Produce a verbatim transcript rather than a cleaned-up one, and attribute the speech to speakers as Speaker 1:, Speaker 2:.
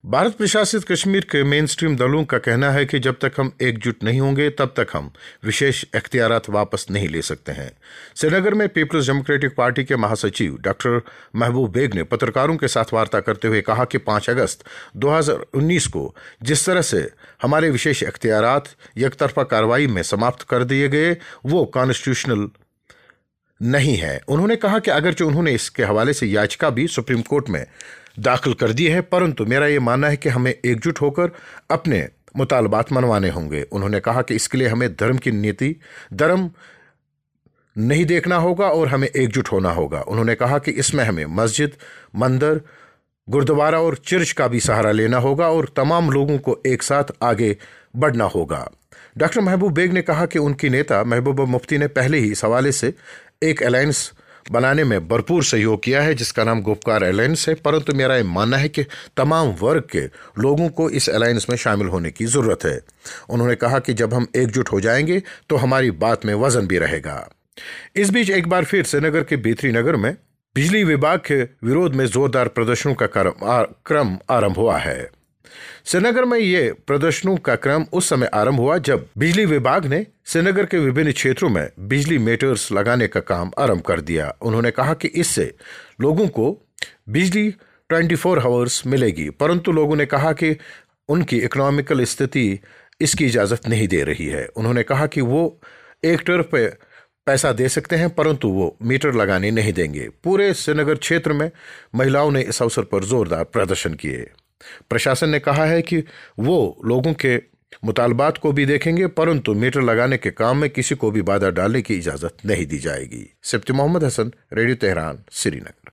Speaker 1: भारत प्रशासित कश्मीर के main stream दलों का कहना है कि जब तक हम एकजुट नहीं होंगे तब तक हम विशेष इख्तियारात वापस नहीं ले सकते हैं। श्रीनगर में पीपल्स डेमोक्रेटिक पार्टी के महासचिव डॉक्टर महबूब बेग ने पत्रकारों के साथ वार्ता करते हुए कहा कि पाँच अगस्त दो हज़ार उन्नीस को जिस तरह से हमारे विशेष इख्तियारात एकतरफा कार्रवाई में समाप्त कर दिए गए वो कॉन्स्टिट्यूशनल नहीं है। उन्होंने कहा कि अगरचे उन्होंने इसके हवाले से याचिका भी सुप्रीम कोर्ट में दाखिल कर दी है, परंतु मेरा ये मानना है कि हमें एकजुट होकर अपने मुतालबात मनवाने होंगे। उन्होंने कहा कि इसके लिए हमें धर्म की नीति धर्म नहीं देखना होगा और हमें एकजुट होना होगा। उन्होंने कहा कि इसमें हमें मस्जिद, मंदिर, गुरुद्वारा और चर्च का भी सहारा लेना होगा और तमाम लोगों को एक साथ आगे बढ़ना होगा। डॉक्टर महबूब बेग ने कहा कि उनकी नेता महबूबा मुफ्ती ने पहले ही इस हवाले से एक अलायंस बनाने में भरपूर सहयोग किया है जिसका नाम गुपकार अलायंस है, परंतु मेरा ये मानना है कि तमाम वर्ग के लोगों को इस अलायंस में शामिल होने की ज़रूरत है। उन्होंने कहा कि जब हम एकजुट हो जाएंगे तो हमारी बात में वजन भी रहेगा। इस बीच एक बार फिर श्रीनगर के बेतरी नगर में बिजली विभाग के विरोध में जोरदार प्रदर्शनों का क्रम आरंभ हुआ है। श्रीनगर में ये प्रदर्शनों का क्रम उस समय आरंभ हुआ जब बिजली विभाग ने श्रीनगर के विभिन्न क्षेत्रों में बिजली मीटर्स लगाने का काम आरंभ कर दिया। उन्होंने कहा कि इससे लोगों को बिजली चौबीस आवर्स मिलेगी, परंतु लोगों ने कहा कि उनकी इकोनॉमिकल स्थिति इसकी इजाज़त नहीं दे रही है। उन्होंने कहा कि वो एक तरफ पे पैसा दे सकते हैं परंतु वो मीटर लगाने नहीं देंगे। पूरे श्रीनगर क्षेत्र में महिलाओं ने इस अवसर पर जोरदार प्रदर्शन किए। प्रशासन ने कहा है कि वो लोगों के मुतालबात को भी देखेंगे, परंतु मीटर लगाने के काम में किसी को भी बाधा डालने की इजाज़त नहीं दी जाएगी। Sifti Mohammad Hasan, radio Tehran, Srinagar.